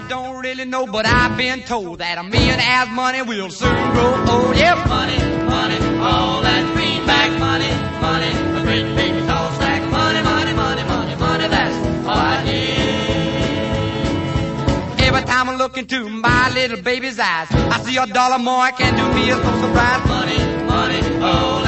don't really know, but I've been told that a millionaire's money will soon grow old. Yep. Money, money, all that greenback money, money, a great big tall stack of money, money, money, money, money, that's all I need. Every time I look into my little baby's eyes, I see $1 more, I can't do me as no surprise. Money, money, all